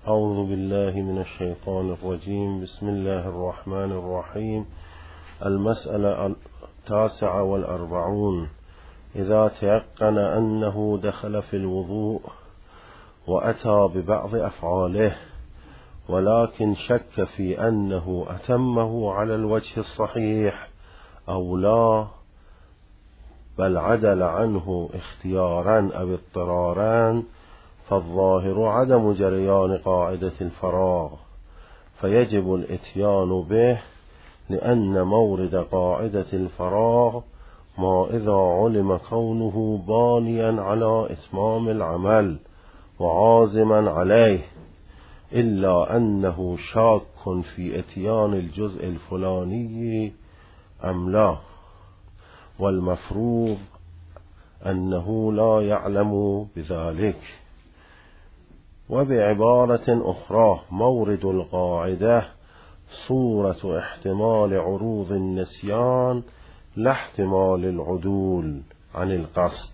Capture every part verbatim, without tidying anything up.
أعوذ بالله من الشيطان الرجيم. بسم الله الرحمن الرحيم. المسألة التاسعة والأربعون. إذا تيقن أنه دخل في الوضوء وأتى ببعض أفعاله ولكن شك في أنه أتمه على الوجه الصحيح أو لا، بل عدل عنه اختيارا أو اضطرارا، فالظاهر عدم جريان قاعدة الفراغ، فيجب الاتيان به، لأن مورد قاعدة الفراغ ما إذا علم كونه بانيا على إتمام العمل وعازما عليه، إلا أنه شاك في اتيان الجزء الفلاني أم لا، والمفروض أنه لا يعلم بذلك. وبعبارة أخرى، مورد القاعدة صورة احتمال عروض النسيان لا احتمال العدول عن القصد.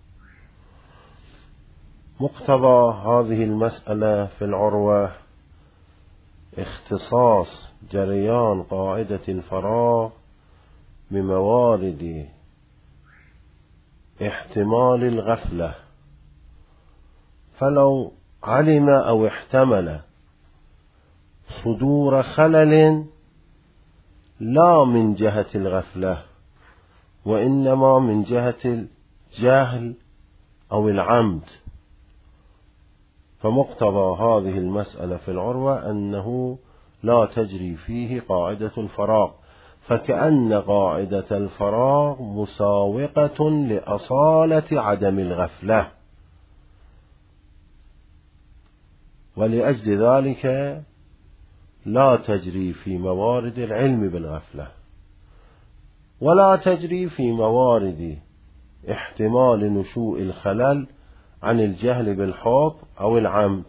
مقتضى هذه المسألة في العروة اختصاص جريان قاعدة الفراغ بموارد احتمال الغفلة، فلو علم أو احتمل صدور خلل لا من جهة الغفلة وإنما من جهة الجهل أو العمد، فمقتضى هذه المسألة في العروة أنه لا تجري فيه قاعدة الفراغ، فكأن قاعدة الفراغ مساوقة لأصالة عدم الغفلة، ولأجل ذلك لا تجري في موارد العلم بالغفلة، ولا تجري في موارد احتمال نشوء الخلل عن الجهل بالحب أو العمد.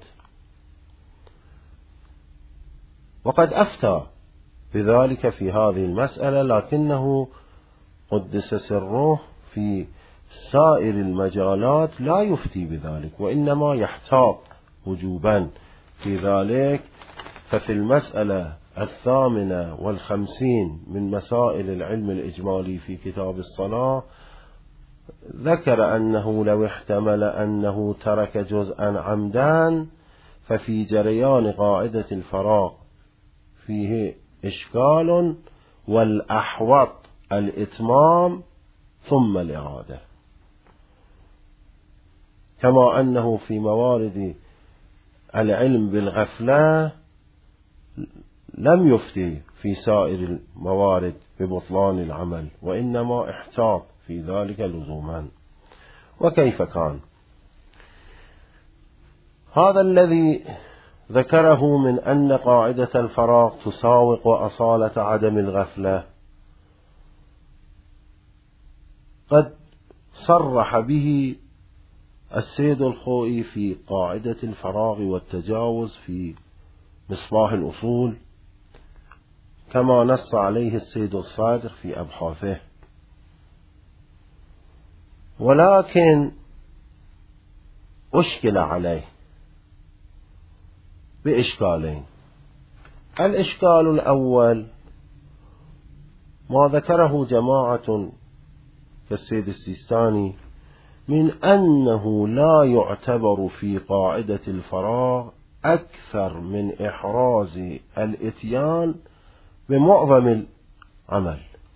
وقد أفتى بذلك في هذه المسألة، لكنه قدس سره في سائر المجالات لا يفتي بذلك، وإنما يحتاط وجوبا في ذلك. ففي المسألة الثامنة والخمسين من مسائل العلم الإجمالي في كتاب الصلاة ذكر أنه لو احتمل أنه ترك جزءا عمدا ففي جريان قاعدة الفراغ فيه إشكال، والأحوط الإتمام ثم الإعادة، كما أنه في موارد العلم بالغفلة لم يفتي في سائر الموارد ببطلان العمل، وإنما احتاط في ذلك لزوما. وكيف كان هذا الذي ذكره من أن قاعدة الفراغ تساوق أصالة عدم الغفلة؟ قد صرح به السيد الخوئي في قاعدة الفراغ والتجاوز في مصباح الأصول، كما نص عليه السيد الصادر في أبحاثه. ولكن أشكل عليه بإشكالين. الإشكال الأول ما ذكره جماعة كالسيد السيستاني من أنه لا يعتبر في قاعدة الفراغ أكثر من إحراز الإتيان بمعظم العمل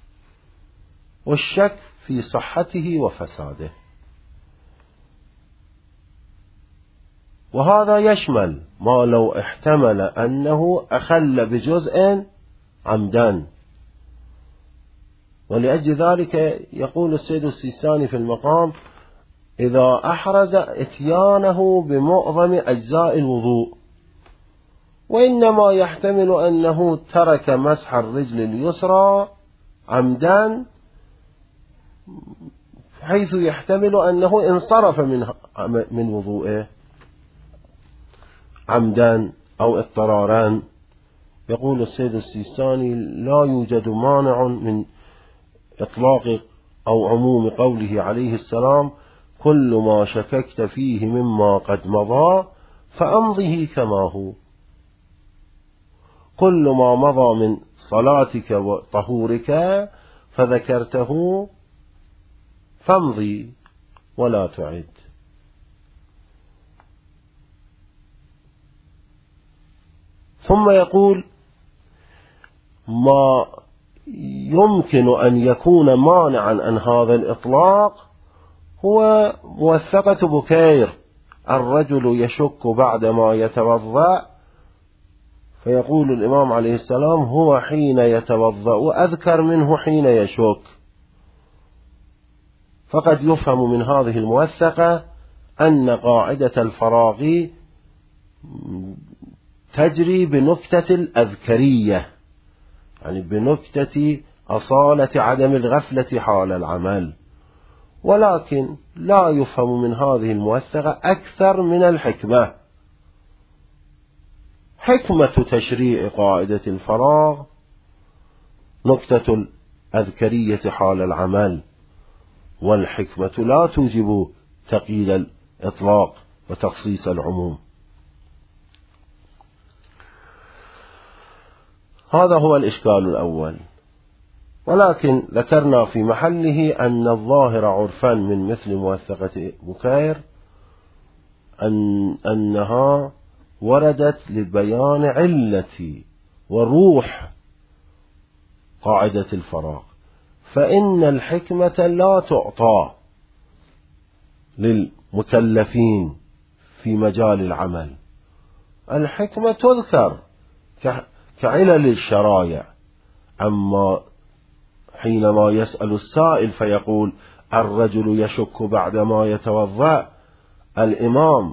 والشك في صحته وفساده، وهذا يشمل ما لو احتمل أنه أخل بجزء عمدا. ولأجل ذلك يقول السيد السيستاني في المقام: إذا أحرز إتيانه بمعظم أجزاء الوضوء، وإنما يحتمل أنه ترك مسح الرجل اليسرى عمدا، حيث يحتمل أنه انصرف من من وضوءه عمدا أو اضطرارا. يقول السيد السيستاني: لا يوجد مانع من إطلاق أو عموم قوله عليه السلام: كل ما شككت فيه مما قد مضى فأمضه كما هو. كل ما مضى من صلاتك وطهورك فذكرته فامضي ولا تعد. ثم يقول: ما يمكن أن يكون مانعا عن هذا الإطلاق هو موثقة بكير: الرجل يشك بعدما يتوضأ، فيقول الإمام عليه السلام: هو حين يتوضأ أذكر منه حين يشك. فقد يفهم من هذه الموثقة أن قاعدة الفراغ تجري بنكتة الأذكرية، يعني بنكتة أصالة عدم الغفلة حال العمل، ولكن لا يفهم من هذه الموثقة أكثر من الحكمة. حكمة تشريع قاعدة الفراغ نكتة الأذكرية حال العمل، والحكمة لا توجب تقييد الإطلاق وتخصيص العموم. هذا هو الإشكال الأول. ولكن ذكرنا في محله أن الظاهر عرفا من مثل موثقة بكير أن أنها وردت لبيان علة وروح قاعدة الفراغ، فإن الحكمة لا تعطى للمكلفين في مجال العمل. الحكمة تذكر كعلل الشرائع، أما حينما يسأل السائل فيقول: الرجل يشك بعدما يتوضأ، الإمام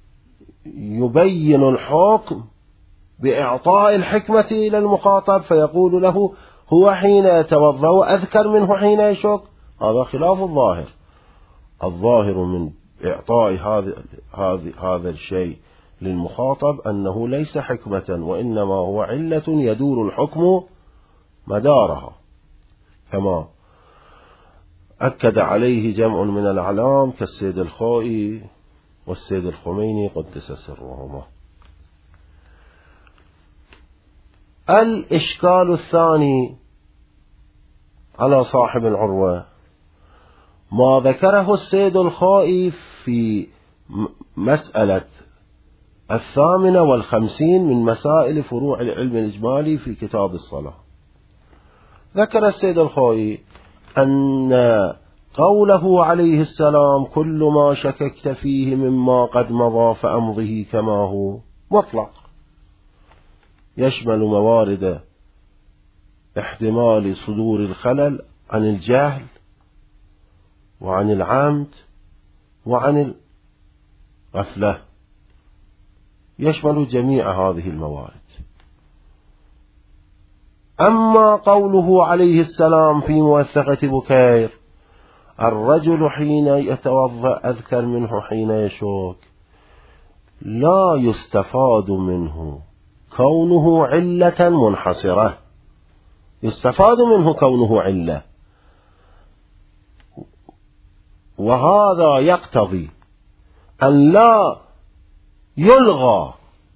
يبين الحكم بإعطاء الحكمة إلى المخاطب، فيقول له: هو حين يتوضأ أذكر منه حين يشك. هذا خلاف الظاهر. الظاهر من إعطاء هذا هذا الشيء للمخاطب أنه ليس حكمة، وإنما هو علة يدور الحكم مدارها، كما أكد عليه جمع من الأعلام كالسيد الخوئي والسيد الخميني قدس سرهما. الإشكال الثاني على صاحب العروة ما ذكره السيد الخوئي في مسألة الثامنة والخمسين من مسائل فروع العلم الإجمالي في كتاب الصلاة. ذكر السيد الخوئي أن قوله عليه السلام: كل ما شككت فيه مما قد مضى فأمضه كما هو، مطلق، يشمل موارد احتمال صدور الخلل عن الجهل وعن العمد وعن الغفلة، يشمل جميع هذه الموارد. أما قوله عليه السلام في موثقة بكير: الرجل حين يتوضأ أذكر منه حين يشك، لا يستفاد منه كونه علة منحصرة، يستفاد منه كونه علة، وهذا يقتضي أن لا يلغى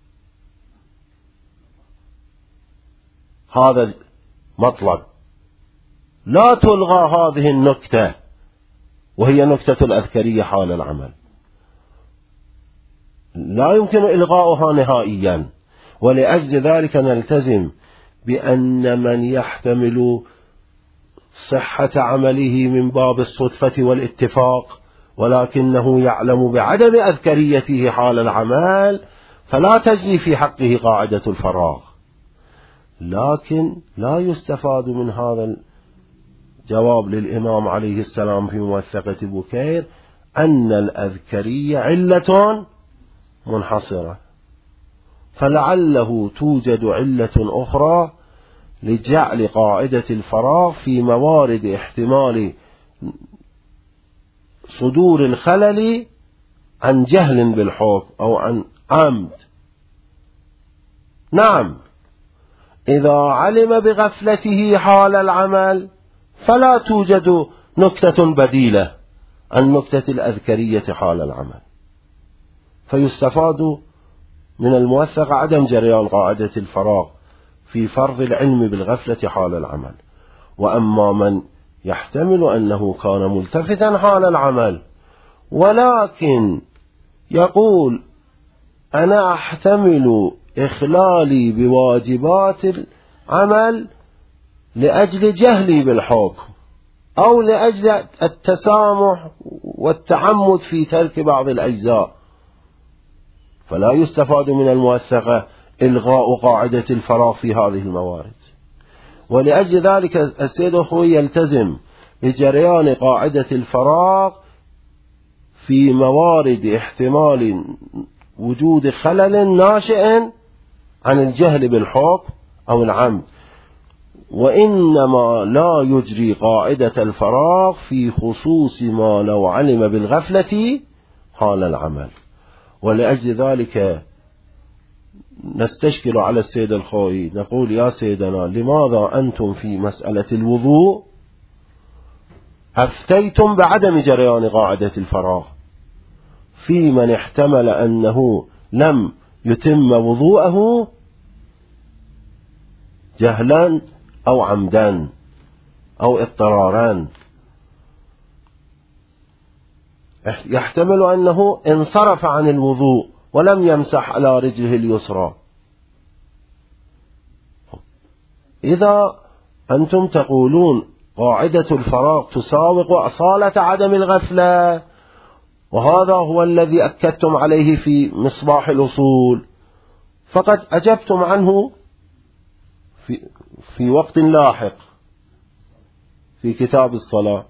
هذا المطلب، لا تلغى هذه النكتة وهي نكتة الأذكرية حال العمل، لا يمكن إلغاؤها نهائيا. ولأجل ذلك نلتزم بأن من يحتمل صحة عمله من باب الصدفة والاتفاق ولكنه يعلم بعدم أذكريته حال العمل فلا تجري في حقه قاعدة الفراغ. لكن لا يستفاد من هذا الجواب للإمام عليه السلام في موثقة بكير أن الأذكرية علة منحصرة، فلعله توجد علة أخرى لجعل قاعدة الفراغ في موارد احتمال صدور الخلل عن جهل بالحكم أو عن عمد. نعم، إذا علم بغفلته حال العمل فلا توجد نكتة بديلة عن نكتة الأذكرية حال العمل، فيستفاد من الموثق عدم جريان قاعدة الفراغ في فرض العلم بالغفلة حال العمل. وأما من يحتمل أنه كان ملتفتا حال العمل ولكن يقول أنا أحتمل إخلالي بواجبات العمل لأجل جهلي بالحكم أو لأجل التسامح والتعمد في ترك بعض الأجزاء، فلا يستفاد من الموثقة إلغاء قاعدة الفراغ في هذه الموارد. ولأجل ذلك السيد الخوي يلتزم بجريان قاعدة الفراغ في موارد احتمال وجود خلل ناشئ عن الجهل بالحكم أو العمد، وإنما لا يجري قاعدة الفراغ في خصوص ما لو علم بالغفلة حال العمل. ولأجل ذلك نستشكل على السيد الخوي نقول يا سيدنا لماذا أنتم في مسألة الوضوء أفتيتم بعدم جريان قاعدة الفراغ في من احتمل أنه لم يتم وضوءه جهلا أو عمدا أو اضطرارا، يحتمل أنه انصرف عن الوضوء ولم يمسح على رجله اليسرى. إذا أنتم تقولون قاعدة الفراغ تساوق أصالة عدم الغفلة، وهذا هو الذي أكدتم عليه في مصباح الأصول، فقد أجبتم عنه في, في وقت لاحق في كتاب الصلاة،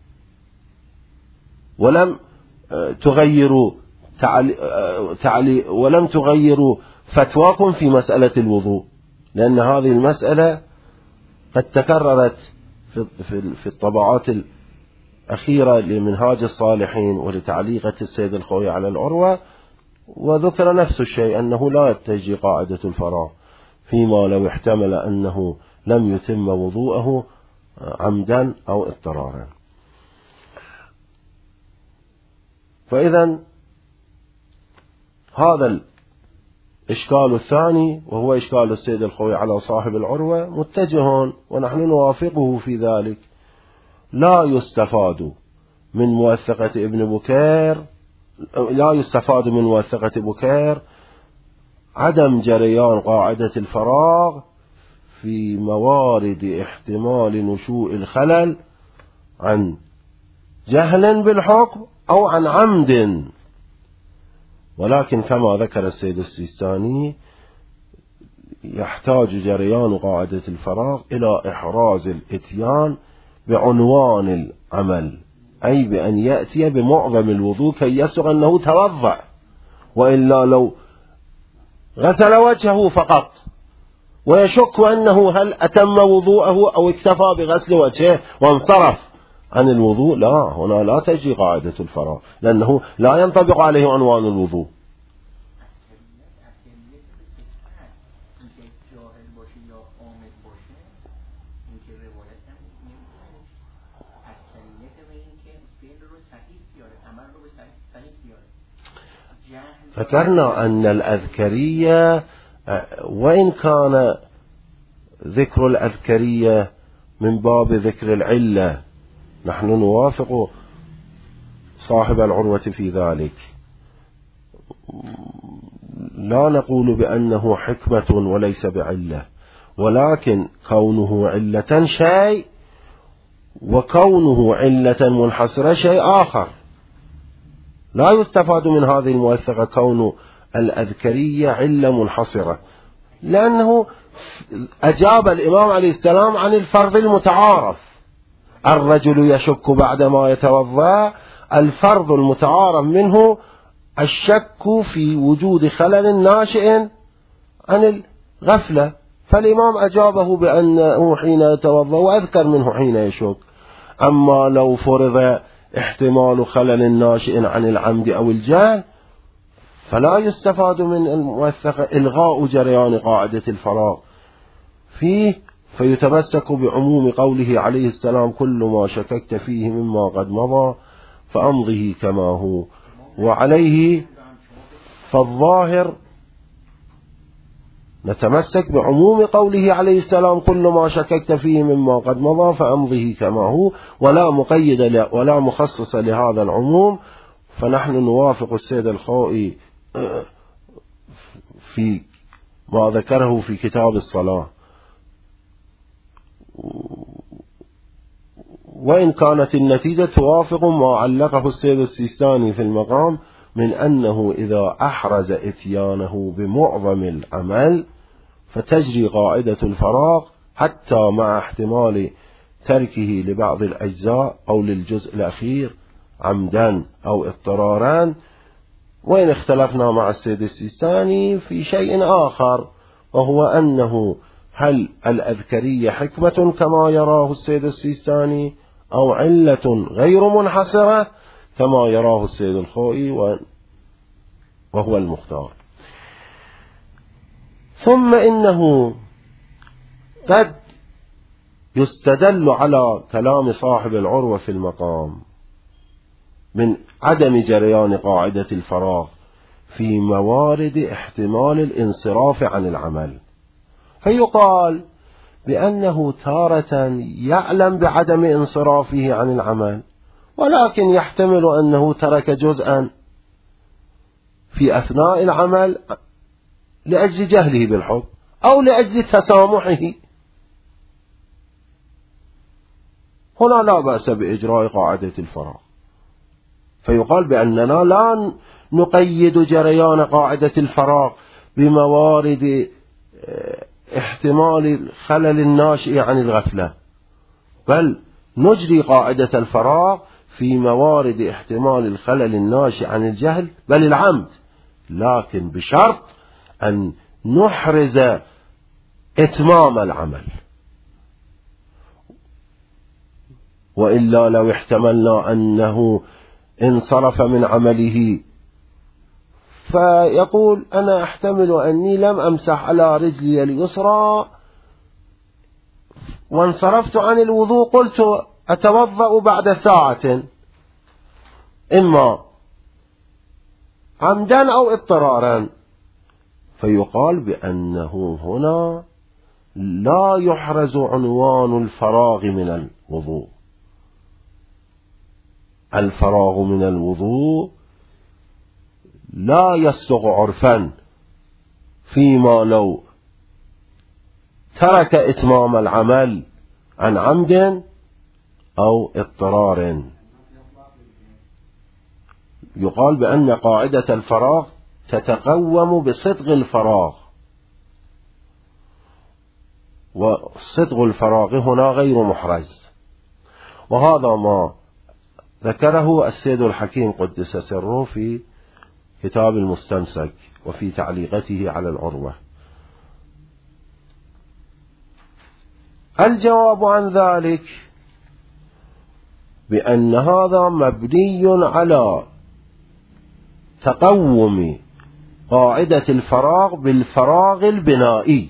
ولم تغيروا تعلي تعلي ولم تغيروا فتواكم في مسألة الوضوء، لأن هذه المسألة قد تكررت في في الطبعات الأخيرة لمنهاج الصالحين ولتعليقة السيد الخوي على العروة، وذكر نفس الشيء أنه لا يتجي قاعدة الفراغ فيما لو احتمل أنه لم يتم وضوءه عمدا أو اضطرارا. فإذا هذا الإشكال الثاني وهو إشكال السيد الخوي على صاحب العروة متجه، ونحن نوافقه في ذلك. لا يستفاد من موثقة ابن بكير لا يستفاد من موثقة بكير عدم جريان قاعدة الفراغ في موارد احتمال نشوء الخلل عن جهل بالحكم أو عن عمد، ولكن كما ذكر السيد السيستاني يحتاج جريان قاعدة الفراغ إلى إحراز الإتيان بعنوان العمل، أي بأن يأتي بمعظم الوضوء كي يسغ أنه توضأ، وإلا لو غسل وجهه فقط ويشك أنه هل أتم وضوءه أو اكتفى بغسل وجهه وانصرف عن الوضوء، لا، هنا لا تجي قاعدة الفراغ لأنه لا ينطبق عليه عنوان الوضوء. ذكرنا أن الأذكرية وإن كان ذكر الأذكرية من باب ذكر العلة نحن نوافق صاحب العروة في ذلك، لا نقول بأنه حكمة وليس بعلة، ولكن كونه علة شيء وكونه علة منحصرة شيء آخر. لا يستفاد من هذه الموثقة كون الأذكرية علة منحصرة، لأنه أجاب الإمام عليه السلام عن الفرض المتعارف، الرجل يشك بعدما يتوضأ، الفرض المتعارف منه الشك في وجود خلل ناشئ عن الغفلة، فالإمام أجابه بأنه حين يتوضأ وأذكر منه حين يشك. أما لو فرض احتمال خلل ناشئ عن العمد أو الجهل فلا يستفاد من الموثقة إلغاء جريان قاعدة الفراغ فيه، فيتمسك بعموم قوله عليه السلام كل ما شككت فيه مما قد مضى فأمضه كما هو. وعليه فالظاهر نتمسك بعموم قوله عليه السلام كل ما شككت فيه مما قد مضى فأمضه كما هو، ولا مقيد ولا مخصص لهذا العموم. فنحن نوافق السيد الخوئي في ما ذكره في كتاب الصلاة، وإن كانت النتيجة توافق ما علقه السيد السيستاني في المقام من أنه إذا أحرز إتيانه بمعظم العمل فتجري قاعدة الفراغ حتى مع احتمال تركه لبعض الأجزاء أو للجزء الأخير عمدا أو اضطرارا. وإن اختلفنا مع السيد السيستاني في شيء آخر، وهو أنه هل الأذكرية حكمة كما يراه السيد السيستاني أو علة غير منحصرة كما يراه السيد الخوئي وهو المختار. ثم إنه قد يستدل على كلام صاحب العروة في المقام من عدم جريان قاعدة الفراغ في موارد احتمال الانصراف عن العمل، فيقال بأنه تارة يعلم بعدم انصرافه عن العمل، ولكن يحتمل أنه ترك جزءا في أثناء العمل لأجل جهله بالحكم أو لأجل تسامحه. هنا لا بأس بإجراء قاعدة الفراغ، فيقال بأننا لا نقيد جريان قاعدة الفراغ بموارد احتمال الخلل الناشئ عن الغفلة، بل نجري قاعدة الفراغ في موارد احتمال الخلل الناشئ عن الجهل بل العمد، لكن بشرط أن نحرز إتمام العمل. وإلا لو احتملنا أنه انصرف من عمله فيقول أنا أحتمل أني لم أمسح على رجلي اليسرى وانصرفت عن الوضوء، قلت أتوضأ بعد ساعة، إما عمدا أو اضطرارا، فيقال بأنه هنا لا يحرز عنوان الفراغ من الوضوء. الفراغ من الوضوء لا يصدق عرفا فيما لو ترك إتمام العمل عن عمد أو اضطرار. يقال بأن قاعدة الفراغ تتقوم بصدق الفراغ، وصدق الفراغ هنا غير محرز، وهذا ما ذكره السيد الحكيم قدس سره في كتاب المستمسك وفي تعليقته على العروة. الجواب عن ذلك بأن هذا مبني على تقوم قاعدة الفراغ بالفراغ البنائي،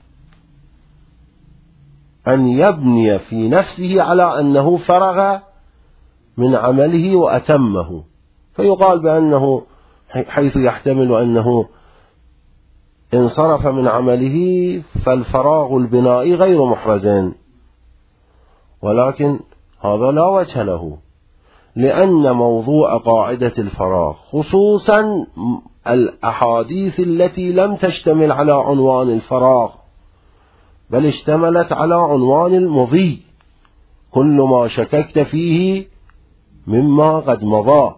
أن يبني في نفسه على أنه فرغ من عمله وأتمه، فيقال بأنه حيث يحتمل أنه انصرف من عمله فالفراغ البنائي غير محرز، ولكن هذا لا وجه له، لأن موضوع قاعدة الفراغ خصوصا الأحاديث التي لم تشتمل على عنوان الفراغ بل اشتملت على عنوان المضي، كل ما شككت فيه مما قد مضى،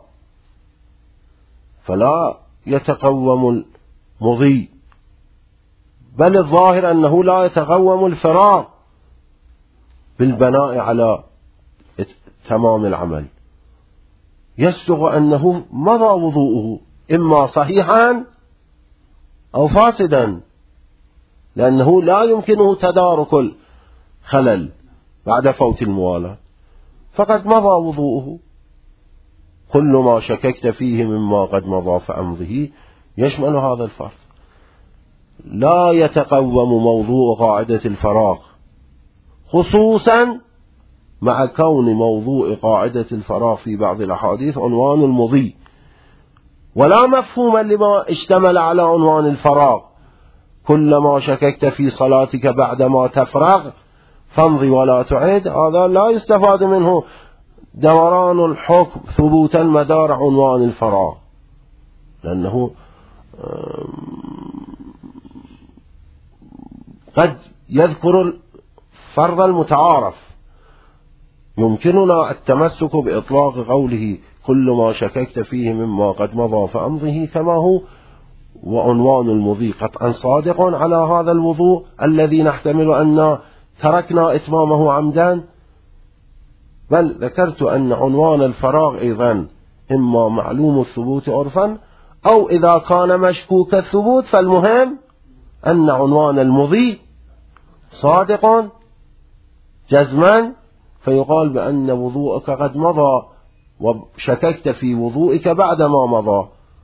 فلا يتقوم المضي، بل الظاهر أنه لا يتقوم الفراغ بالبناء على تمام العمل، يصدق أنه مضى وضوءه إما صحيحا أو فاسدا، لأنه لا يمكنه تدارك الخلل بعد فوت الموالاة، فقد مضى وضوءه. كل ما شككت فيه مما قد مضى فأمضه يشمل هذا الفرق. لا يتقوم موضوع قاعدة الفراغ، خصوصا مع كون موضوع قاعدة الفراغ في بعض الأحاديث عنوان المضي، ولا مفهوم لما اشتمل على عنوان الفراغ، كلما شككت في صلاتك بعدما تفرغ فامضي ولا تعد، هذا لا يستفاد منه دوران الحكم ثبوتا مدار عنوان الفراغ، لأنه قد يذكر الفرض المتعارف. يمكننا التمسك بإطلاق قوله كل ما شككت فيه مما قد مضى فأمضه كما هو، وعنوان المضي قطعا صادق على هذا الوضوء الذي نحتمل أن تركنا إتمامه عمدا، بل ذكرت أن عنوان الفراغ أيضا إما معلوم الثبوت عرفا أو إذا كان مشكوك الثبوت، فالمهم أن عنوان المضي صادق جزما، فيقال بأن وضوءك قد مضى وشككت في وضوءك بعدما مضى،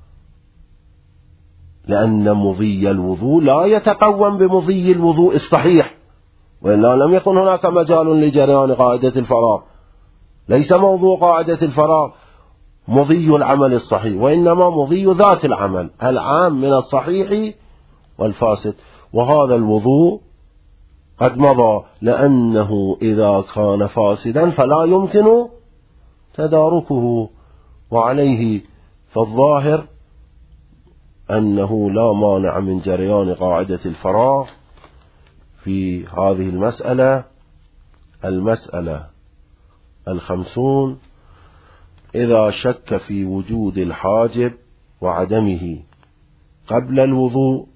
لأن مضي الوضوء لا يتقوم بمضي الوضوء الصحيح، وإلا لم يكن هناك مجال لجريان قاعدة الفراغ. ليس موضوع قاعدة الفراغ مضي العمل الصحيح، وإنما مضي ذات العمل العام من الصحيح والفاسد، وهذا الوضوء قد مضى لأنه إذا كان فاسدا فلا يمكن تداركه، وعليه فالظاهر أنه لا مانع من جريان قاعدة الفراغ في هذه المسألة. المسألة الخمسون: إذا شك في وجود الحاجب وعدمه قبل الوضوء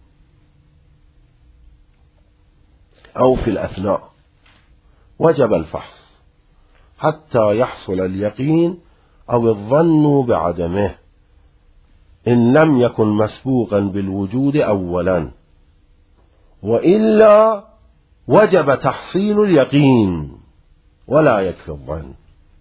أو في الأثناء وجب الفحص حتى يحصل اليقين أو الظن بعدمه، إن لم يكن مسبوقا بالوجود أولا، وإلا وجب تحصيل اليقين ولا يكفي الظن.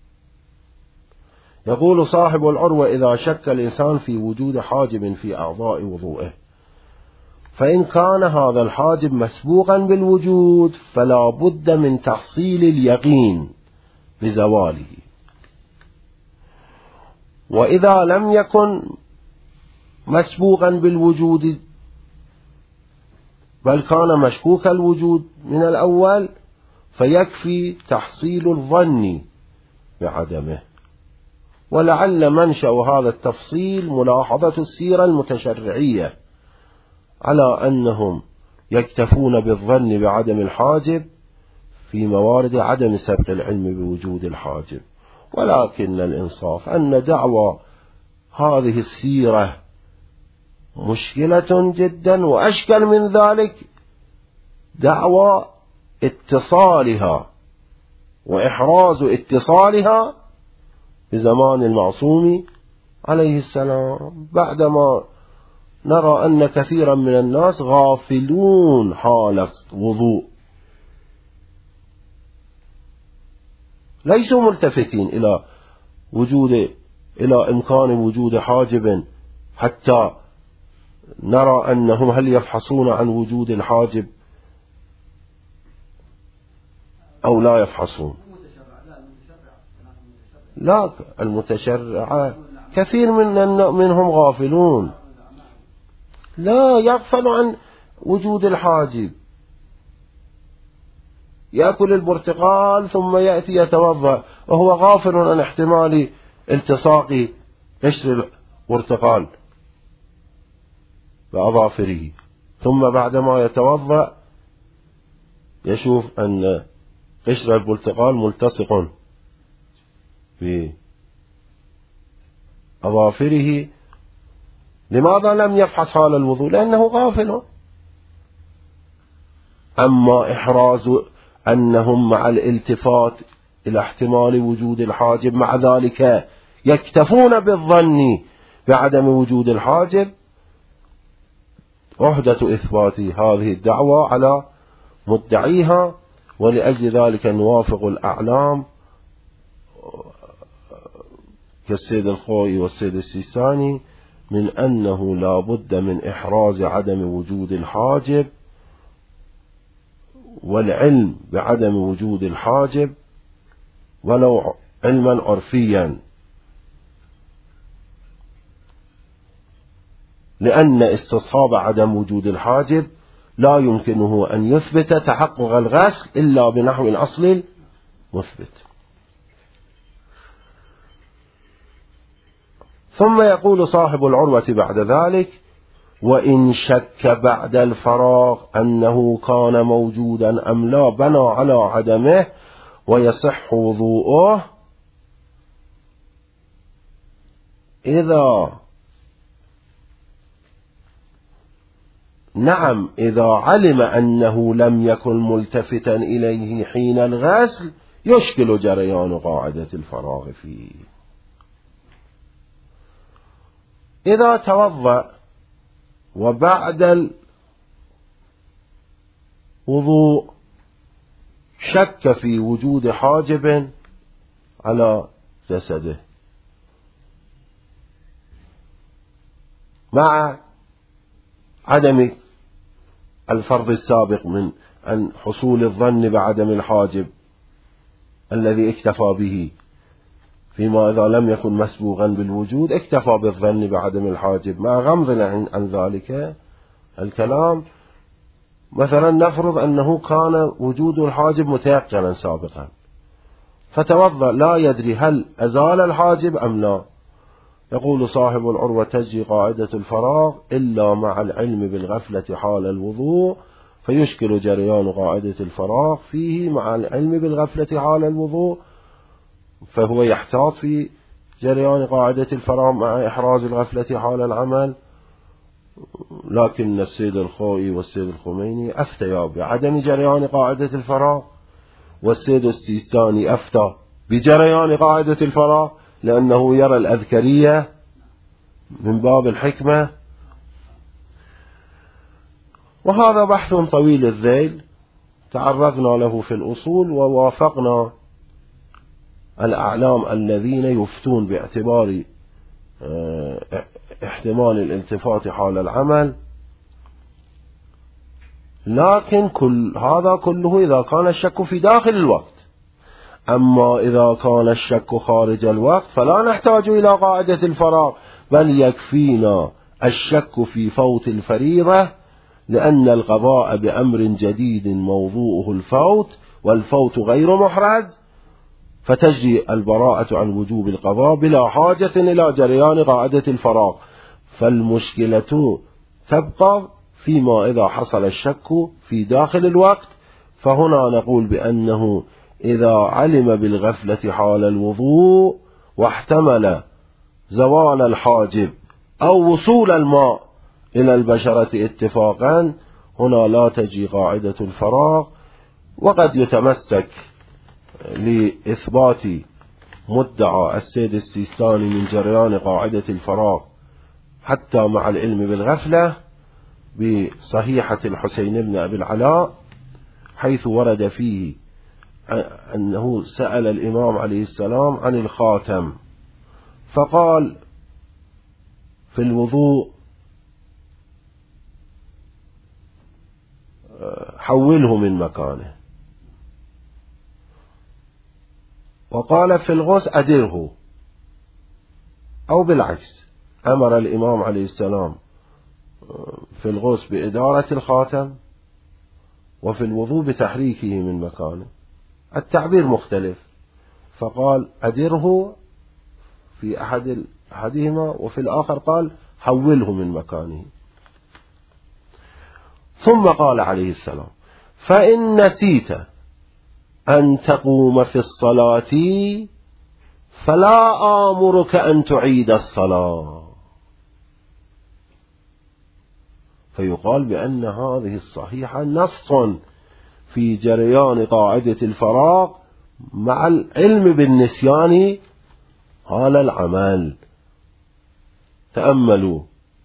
يقول صاحب العروة: إذا شك الإنسان في وجود حاجب في أعضاء وضوئه، فإن كان هذا الحاجب مسبوقا بالوجود فلا بد من تحصيل اليقين بزواله، وإذا لم يكن مسبوقا بالوجود بل كان مشكوك الوجود من الأول فيكفي تحصيل الظن بعدمه. ولعل منشأ هذا التفصيل ملاحظة السيرة المتشرعية على أنهم يكتفون بالظن بعدم الحاجب في موارد عدم سبق العلم بوجود الحاجب، ولكن الإنصاف أن دعوى هذه السيرة مشكلة جدا، وأشكل من ذلك دعوى اتصالها وإحراز اتصالها بزمان المعصوم عليه السلام، بعدما نرى أن كثيرا من الناس غافلون حال وضوء، ليسوا ملتفتين إلى وجود إلى إمكان وجود حاجب، حتى نرى أنهم هل يفحصون عن وجود الحاجب أو لا يفحصون. لا، المتشرع كثير من منهم غافلون، لا يغفل عن وجود الحاجب، يأكل البرتقال ثم يأتي يتوضأ وهو غافل عن احتمال التصاق قشر البرتقال بأظافره، ثم بعدما يتوضأ يشوف أن قشر البرتقال ملتصق بأظافره. لماذا لم يفحص حال الوضوء؟ لأنه غافل. أما إحراز أنهم مع الالتفات إلى احتمال وجود الحاجب مع ذلك يكتفون بالظن بعدم وجود الحاجب، عهدة إثبات هذه الدعوة على مدعيها، ولأجل ذلك نوافق الأعلام كالسيد الخوئي والسيد السيستاني من أنه لا بد من إحراز عدم وجود الحاجب والعلم بعدم وجود الحاجب ولو علما عرفيا، لأن استصحاب عدم وجود الحاجب لا يمكنه أن يثبت تحقق الغسل إلا بنحو الأصل المثبت. ثم يقول صاحب العروة بعد ذلك: وإن شك بعد الفراغ أنه كان موجودا أم لا بنى على عدمه ويصح وضوءه إذا نعم إذا علم أنه لم يكن ملتفتا إليه حين الغسل يشكل جريان قاعدة الفراغ فيه. إذا توضأ وبعد الوضوء شك في وجود حاجب على جسده مع عدم الفرض السابق من عن حصول الظن بعدم الحاجب الذي اكتفى به، فيما إذا لم يكن مسبوغا بالوجود اكتفى بالظن بعدم الحاجب مع غمض عن ذلك الكلام. مثلا نفرض أنه كان وجود الحاجب متيقنا سابقا، فتوضأ لا يدري هل أزال الحاجب أم لا. يقول صاحب العروة: تجري قاعدة الفراغ إلا مع العلم بالغفلة حال الوضوء، فيشكل جريان قاعدة الفراغ فيه مع العلم بالغفلة حال الوضوء، فهو يحتاط في جريان قاعدة الفراغ مع إحراز الغفلة حال العمل. لكن السيد الخوئي والسيد الخميني أفتيا بعدم جريان قاعدة الفراغ، والسيد السيستاني أفتى بجريان قاعدة الفراغ لأنه يرى الأذكرية من باب الحكمة. وهذا بحث طويل الذيل تعرضنا له في الأصول، ووافقنا الأعلام الذين يفتون باعتبار احتمال الالتفات حال العمل. لكن كل هذا كله إذا كان الشك في داخل الوقت، أما إذا كان الشك خارج الوقت فلا نحتاج إلى قاعدة الفراغ، بل يكفينا الشك في فوت الفريضة، لأن القضاء بأمر جديد موضوعه الفوت، والفوت غير محرز، فتجري البراءة عن وجوب القضاء بلا حاجة إلى جريان قاعدة الفراغ. فالمشكلة تبقى فيما إذا حصل الشك في داخل الوقت، فهنا نقول بأنه إذا علم بالغفلة حال الوضوء واحتمل زوال الحاجب أو وصول الماء إلى البشرة اتفاقا، هنا لا تجي قاعدة الفراغ. وقد يتمسك لإثبات مدعى السيد السيستاني من جريان قاعدة الفراغ حتى مع العلم بالغفلة بصحيحة الحسين بن أبي العلاء، حيث ورد فيه أنه سأل الإمام عليه السلام عن الخاتم، فقال في الوضوء: حوله من مكانه. وقال في الغسل: أدره. أو بالعكس، أمر الإمام عليه السلام في الغسل بإدارة الخاتم، وفي الوضوء بتحريكه من مكانه. التعبير مختلف، فقال: أدره في أحد أحدهما، وفي الآخر قال: حوله من مكانه. ثم قال عليه السلام: فإن نسيت أن تقوم في الصلاة فلا آمرك أن تعيد الصلاة. فيقال بأن هذه الصحيحة نص في جريان قاعدة الفراغ مع العلم بالنسيان حال العمل. تأملوا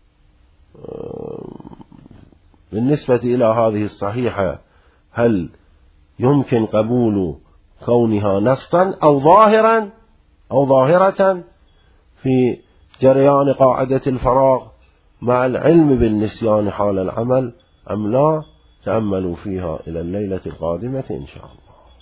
بالنسبة إلى هذه الصحيحة، هل يمكن قبول كونها نصا أو ظاهرا أو ظاهرة في جريان قاعدة الفراغ مع العلم بالنسيان حال العمل أم لا؟ تأملوا فيها إلى الليلة القادمة إن شاء الله.